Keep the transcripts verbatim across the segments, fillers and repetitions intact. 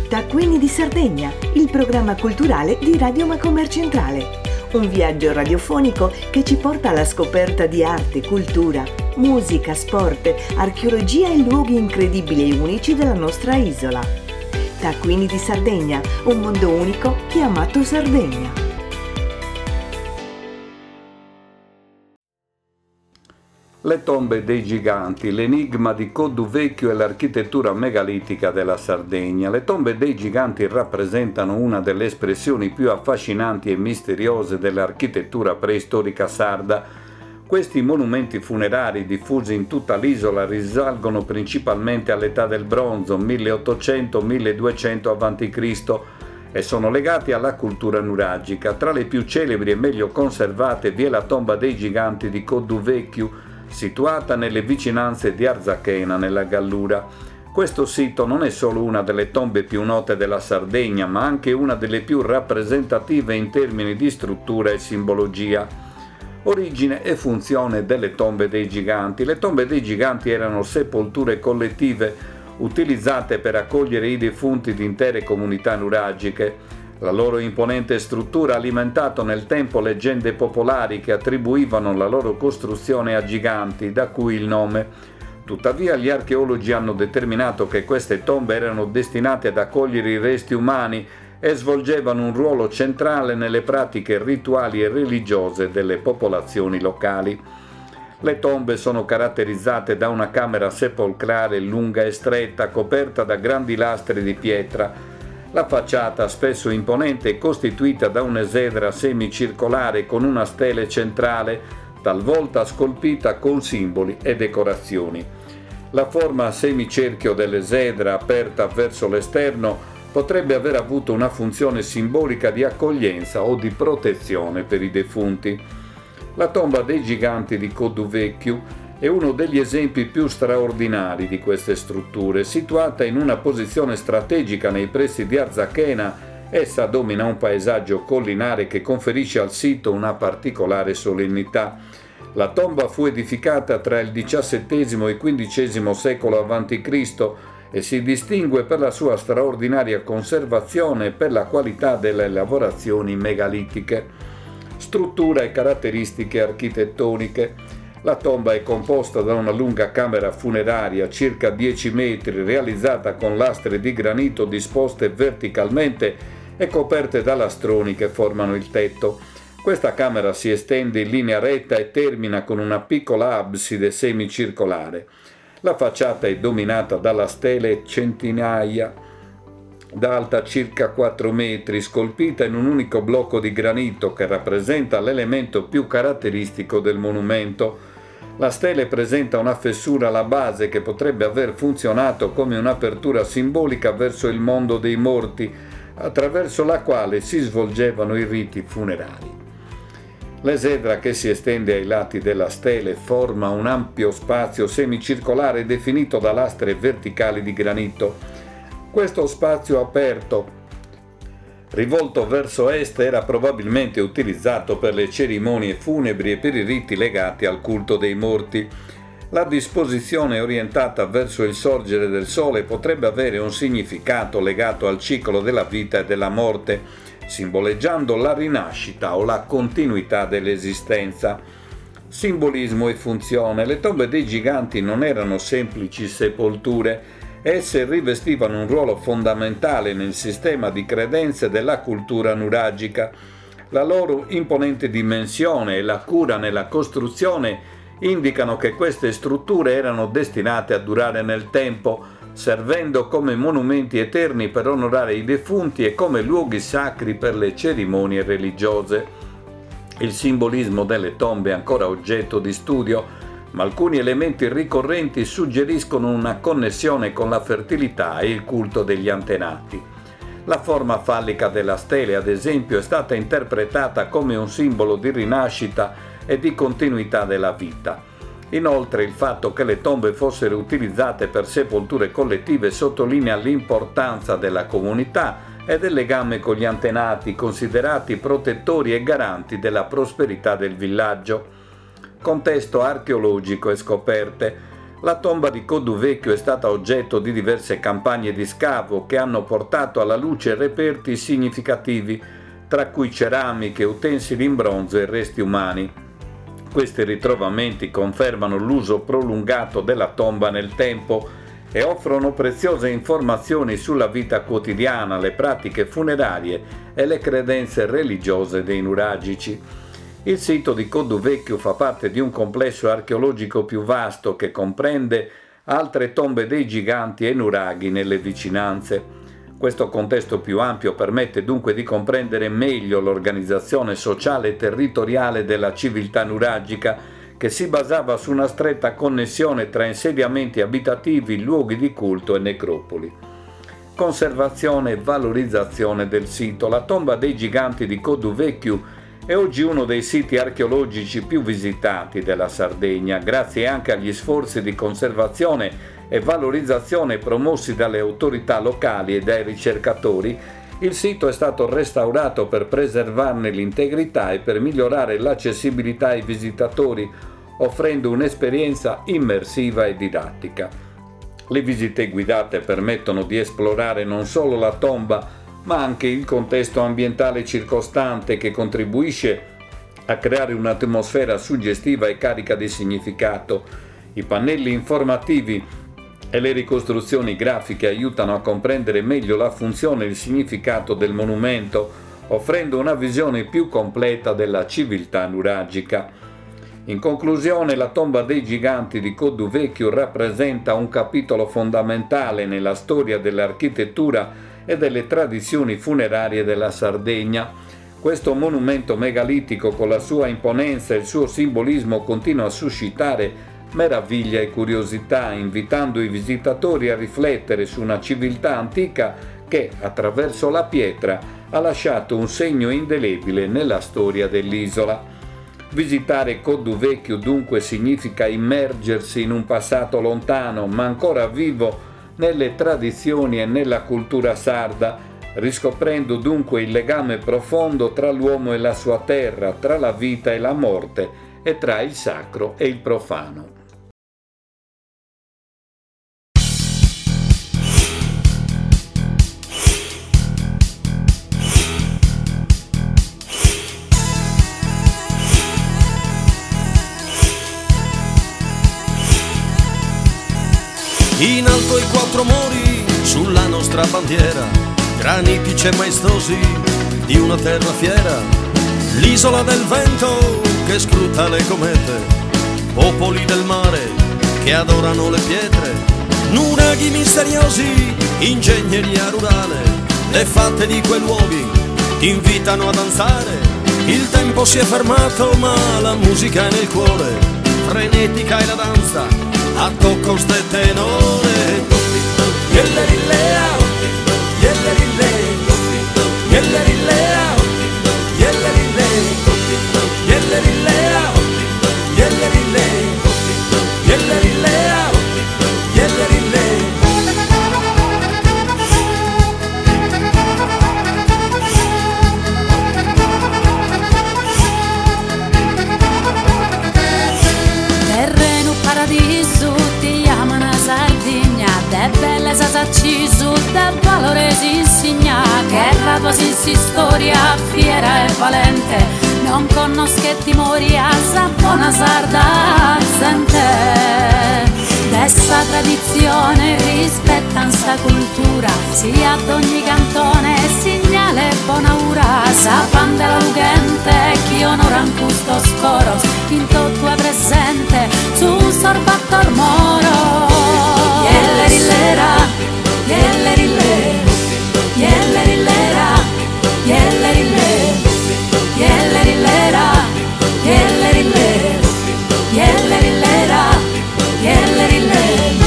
Taccuini di Sardegna, il programma culturale di Radio Macomer Centrale. Un viaggio radiofonico che ci porta alla scoperta di arte, cultura, musica, sport, archeologia e luoghi incredibili e unici della nostra isola. Taccuini di Sardegna, un mondo unico chiamato Sardegna. Le tombe dei giganti, l'enigma di Coduvecchio e l'architettura megalitica della Sardegna. Le tombe dei giganti rappresentano una delle espressioni più affascinanti e misteriose dell'architettura preistorica sarda. Questi monumenti funerari diffusi in tutta l'isola risalgono principalmente all'età del bronzo, milleottocento milleduecento avanti Cristo, e sono legati alla cultura nuragica. Tra le più celebri e meglio conservate vi è la tomba dei giganti di Coduvecchio, situata nelle vicinanze di Arzachena, nella Gallura. Questo sito non è solo una delle tombe più note della Sardegna, ma anche una delle più rappresentative in termini di struttura e simbologia. Origine e funzione delle tombe dei giganti. Le tombe dei giganti erano sepolture collettive utilizzate per accogliere i defunti di intere comunità nuragiche. La loro imponente struttura ha alimentato nel tempo leggende popolari che attribuivano la loro costruzione a giganti, da cui il nome. Tuttavia gli archeologi hanno determinato che queste tombe erano destinate ad accogliere i resti umani e svolgevano un ruolo centrale nelle pratiche rituali e religiose delle popolazioni locali. Le tombe sono caratterizzate da una camera sepolcrale lunga e stretta, coperta da grandi lastre di pietra. La facciata, spesso imponente, è costituita da un'esedra semicircolare con una stele centrale, talvolta scolpita con simboli e decorazioni. La forma a semicerchio dell'esedra, aperta verso l'esterno, potrebbe aver avuto una funzione simbolica di accoglienza o di protezione per i defunti. La tomba dei giganti di Coduvecchio è uno degli esempi più straordinari di queste strutture. Situata in una posizione strategica nei pressi di Arzachena, essa domina un paesaggio collinare che conferisce al sito una particolare solennità. La tomba fu edificata tra il diciassettesimo e il quindicesimo secolo avanti Cristo e si distingue per la sua straordinaria conservazione e per la qualità delle lavorazioni megalitiche. Struttura e caratteristiche architettoniche. La tomba è composta da una lunga camera funeraria, circa dieci metri, realizzata con lastre di granito disposte verticalmente e coperte da lastroni che formano il tetto. Questa camera si estende in linea retta e termina con una piccola abside semicircolare. La facciata è dominata dalla stele centinaia, d'alta circa quattro metri, scolpita in un unico blocco di granito che rappresenta l'elemento più caratteristico del monumento. La stele presenta una fessura alla base che potrebbe aver funzionato come un'apertura simbolica verso il mondo dei morti, attraverso la quale si svolgevano i riti funerari. L'esedra che si estende ai lati della stele forma un ampio spazio semicircolare definito da lastre verticali di granito. Questo spazio aperto, rivolto verso est, era probabilmente utilizzato per le cerimonie funebri e per i riti legati al culto dei morti. La disposizione orientata verso il sorgere del sole potrebbe avere un significato legato al ciclo della vita e della morte, simboleggiando la rinascita o la continuità dell'esistenza. Simbolismo e funzione. Le tombe dei giganti non erano semplici sepolture. Esse rivestivano un ruolo fondamentale nel sistema di credenze della cultura nuragica. La loro imponente dimensione e la cura nella costruzione indicano che queste strutture erano destinate a durare nel tempo, servendo come monumenti eterni per onorare i defunti e come luoghi sacri per le cerimonie religiose. Il simbolismo delle tombe è ancora oggetto di studio, ma alcuni elementi ricorrenti suggeriscono una connessione con la fertilità e il culto degli antenati. La forma fallica della stele, ad esempio, è stata interpretata come un simbolo di rinascita e di continuità della vita. Inoltre, il fatto che le tombe fossero utilizzate per sepolture collettive sottolinea l'importanza della comunità e del legame con gli antenati, considerati protettori e garanti della prosperità del villaggio. Contesto archeologico e scoperte. La tomba di Coduvecchio è stata oggetto di diverse campagne di scavo che hanno portato alla luce reperti significativi, tra cui ceramiche, utensili in bronzo e resti umani. Questi ritrovamenti confermano l'uso prolungato della tomba nel tempo e offrono preziose informazioni sulla vita quotidiana, le pratiche funerarie e le credenze religiose dei nuragici. Il sito di Coduvecchio fa parte di un complesso archeologico più vasto che comprende altre tombe dei giganti e nuraghi nelle vicinanze. Questo contesto più ampio permette dunque di comprendere meglio l'organizzazione sociale e territoriale della civiltà nuragica, che si basava su una stretta connessione tra insediamenti abitativi, luoghi di culto e necropoli. Conservazione e valorizzazione del sito. La tomba dei giganti di Coduvecchio è oggi uno dei siti archeologici più visitati della Sardegna, grazie anche agli sforzi di conservazione e valorizzazione promossi dalle autorità locali e dai ricercatori. Il sito è stato restaurato per preservarne l'integrità e per migliorare l'accessibilità ai visitatori, offrendo un'esperienza immersiva e didattica. Le visite guidate permettono di esplorare non solo la tomba, ma anche il contesto ambientale circostante, che contribuisce a creare un'atmosfera suggestiva e carica di significato. I pannelli informativi e le ricostruzioni grafiche aiutano a comprendere meglio la funzione e il significato del monumento, offrendo una visione più completa della civiltà nuragica. In conclusione, la tomba dei giganti di Coduvecchio rappresenta un capitolo fondamentale nella storia dell'architettura e delle tradizioni funerarie della Sardegna. Questo monumento megalitico, con la sua imponenza e il suo simbolismo, continua a suscitare meraviglia e curiosità, invitando i visitatori a riflettere su una civiltà antica che, attraverso la pietra, ha lasciato un segno indelebile nella storia dell'isola. Visitare Coduvecchio dunque significa immergersi in un passato lontano, ma ancora vivo nelle tradizioni e nella cultura sarda, riscoprendo dunque il legame profondo tra l'uomo e la sua terra, tra la vita e la morte, e tra il sacro e il profano. In alto i quattro mori sulla nostra bandiera, granitici e maestosi di una terra fiera, l'isola del vento che scruta le comete, popoli del mare che adorano le pietre, nuraghi misteriosi, ingegneria rurale, le fatte di quei luoghi ti invitano a danzare. Il tempo si è fermato ma la musica è nel cuore, frenetica è la danza a tocco ste tenore. Yellerilea, yellerile, yellerilea, yellerile, yellerilea, yellerile, yellerilea, yellerile. Terreno paradiso ti chiamano Sardegna, de belle sasaccisu, de valore si insegna, che la si storia fiera e valente, non conosche timoria, sa buona sarda sente. Dessa tradizione rispettan sa cultura, sia ad ogni cantone segnale buona ura, sapan della lugente chi onoran custo scoros, in tutto è presente su sorbattor moro. Yellerilera, yellerile, yellerilera, yellerile, yellerilera, yellerile, yellerilera, yellerile.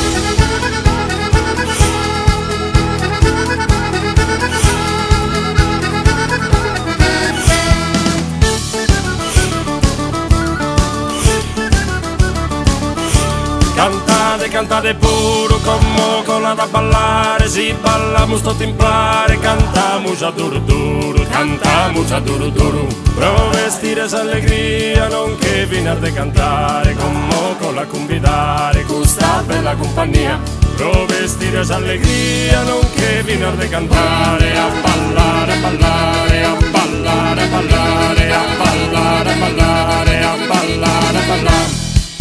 Cantate, cantate puro come cola da ballare, si balla musto timplare, cantamus a duro duro, cantamus a duro duro, pro vestire s'allegria, non che vinar de cantare, come la convidare questa bella compagnia, pro vestire allegria, nonché vino a cantare, a ballare, a ballare, a ballare, a ballare, a ballare, a ballare, a ballare, a ballare.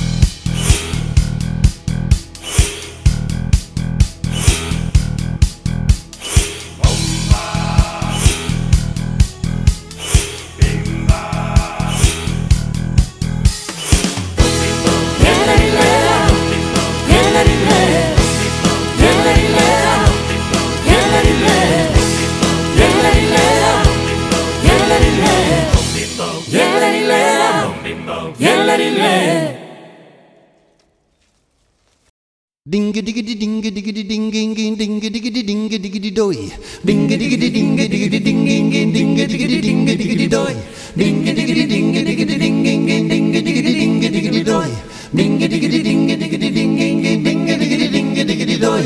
Ding diggy ding diggy ding ding ding diggy ding diggy doy. Ding diggy ding diggy ding ding ding diggy ding diggy doy. Ding diggy ding diggy ding ding ding diggy ding diggy doy. Ding diggy ding diggy ding ding ding diggy ding diggy doy.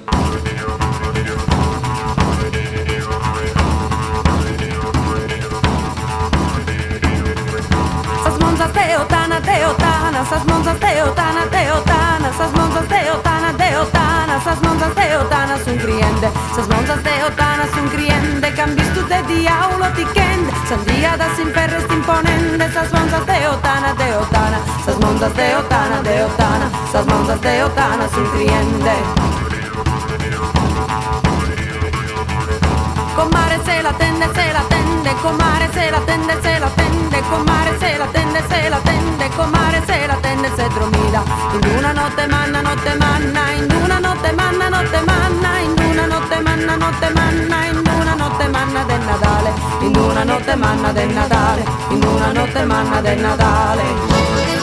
Sasmonza teotana teotana, sasmonza teotana teotana, sasmonza teotana teotana, sasmonza teotana sun criende, sasmonza teotana sun criende, cambis tu de diaulo ti kende, sandia da sin perres imponende, sasmonza teotana teotana, sasmonza teotana teotana, sasmonza teotana sun criende. Comare se la tende, se la tende, comare se la tende, se la tende, comare se la tende, se la tende, comare se la tende, se dromida. In una notte manna, notte manna, in una notte manna, notte manna, in una notte manna, notte manna, in una notte manna del Natale, in una notte manna del Natale, in una notte manna del Natale.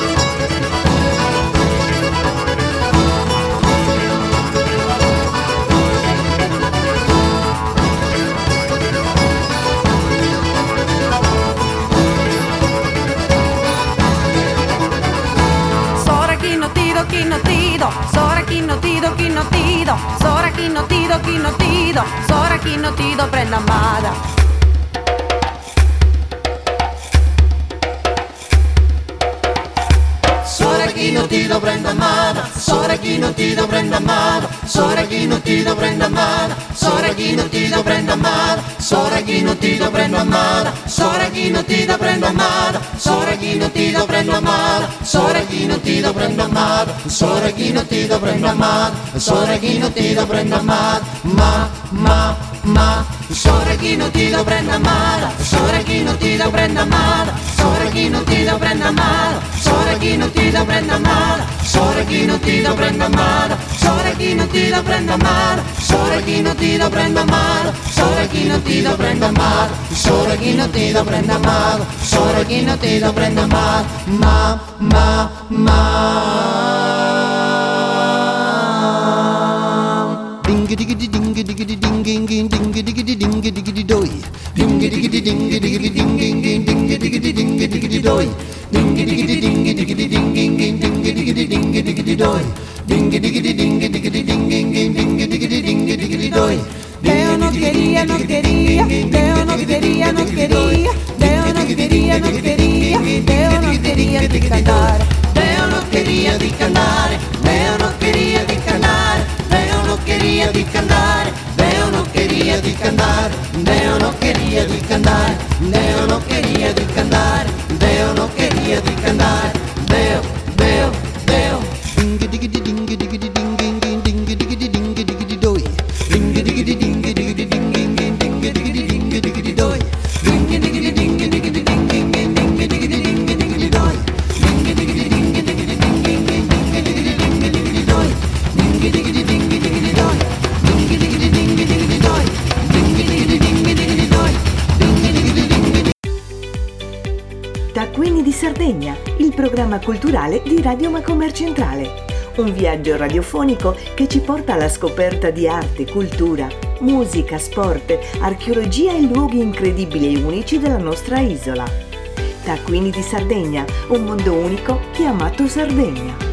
Chi no tido, sora chi no tido, chi no tido, sora chi no tido, chi no tido, sora chi no tido, prenda amada. Sora chi no tido, prenda amada, sora chi no tido, prenda amada, sora chi no tido, prenda amada, sora chi no tido, prenda amada, sora chi no tido, prenda amada, sora chi no tido, prenda amada, sora chi no tido, prenda amada, sora chi no tido, prenda amada, sora chi no tido, prenda amada, sora chi no tido, prenda amada, ma ma ma sora chi no tido, prenda amada, sora chi no tido, prenda amada, sora chi no tido, prenda amada, sora chi no tido, prenda amada, sora chi no tido, prenda amada, sora chi no tido, prenda amada, sora chi no tido, prenda amada, sora chi no tido, prenda amada, sora chi no tido, prenda amada, sora chi no tido, prenda amada, ma ma ma ding diggy ding diggy ding ding ding diggy ding diggy doy. Ding diggy ding diggy ding ding ding diggy ding diggy doy. Ding diggy ding diggy ding ding ding diggy ding diggy doy. Ding diggy ding diggy ding ding ding diggy ding diggy doy. Deo no quería, no quería, Deo no quería, no quería, Deo no quería, no quería, Deo no quería di cantare, Deo no quería di cantare, Deo no quería di cantare, Deo no quería di cantare, Deo no quería di cantare, Deo no quería di cantare, Deo no quería di cantare, Deo no quería di cantare, Deo, Deo, Deo. Ding diggy ding diggy ding ding ding diggy ding diggy doy. Ding diggy ding diggy ding ding ding diggy ding diggy doy. Ding diggy ding diggy ding ding ding diggy ding diggy doy. Ding diggy ding diggy ding ding ding diggy doy. Ding diggy ding diggy doy. Ding diggy ding diggy doy. Ding diggy ding diggy doy. Ding diggy ding. Taccuini di Sardegna, il programma culturale di Radio Macomer Centrale. Un viaggio radiofonico che ci porta alla scoperta di arte, cultura, musica, sport, archeologia e luoghi incredibili e unici della nostra isola. Taccuini di Sardegna, un mondo unico chiamato Sardegna.